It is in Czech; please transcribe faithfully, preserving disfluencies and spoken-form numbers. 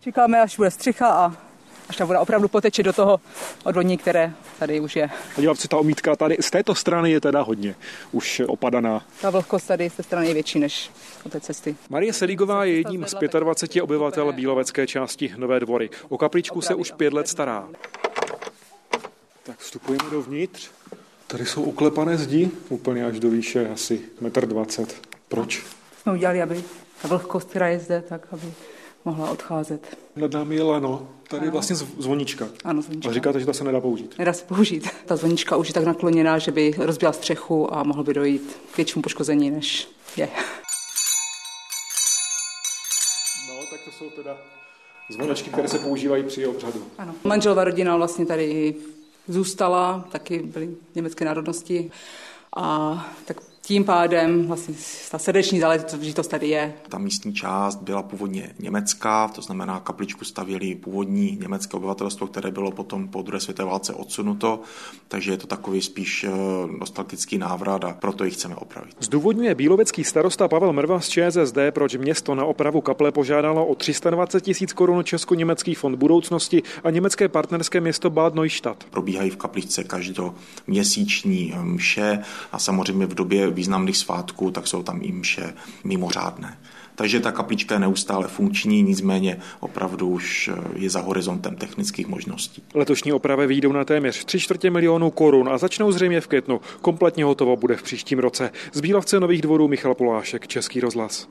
Čekáme, až bude střicha a až ta voda opravdu poteče do toho odvodní, které tady už je. Podívám si, ta omítka tady z této strany je teda hodně už opadaná. Ta vlhkost tady z té strany je větší než od té cesty. Marie Selígová je jedním z dvaceti pěti obyvatel bílovecké části Nové Dvory. O kapličku se už pět let stará. Tak vstupujeme dovnitř. Tady jsou uklepané zdi, úplně až do výše asi metr dvacet. Proč? Jsme udělali, aby ta vlhkost, která je zde, tak aby mohla odcházet. Nad námi je lano, tady je vlastně zvonička. Ano, zvonička. A říkáte, že ta se nedá použít? Nedá se použít. Ta zvonička už je tak nakloněná, že by rozbila střechu a mohlo by dojít k většímu poškození, než je. No, tak to jsou teda zvonečky, které se používají při obřadu. Ano. Manželova rodina vlastně tady zůstala, taky byly německé národnosti a tak tím pádem vlastně ta srdeční záležitost tady je. Ta místní část byla původně německá, to znamená kapličku stavěli původní německé obyvatelstvo, které bylo potom po druhé světové válce odsunuto, takže je to takový spíš nostalgický návrat a proto ji chceme opravit. Zdůvodňuje bílovecký starosta Pavel Mrva z ČSSD, proč město na opravu kaple požádalo o tři sta dvacet tisíc korun Česko-německý fond budoucnosti a německé partnerské město Bad Neustadt. Probíhají v kapličce každoměsíční mše a samozřejmě v době významných svátků, tak jsou tam i mše mimořádné. Takže ta kaplička je neustále funkční, nicméně opravdu už je za horizontem technických možností. Letošní opravy vyjdou na téměř tři čtvrtě milionu korun a začnou zřejmě v květnu. Kompletně hotovo bude v příštím roce. Z Bílovce Nových Dvorů Michal Polášek, Český rozhlas.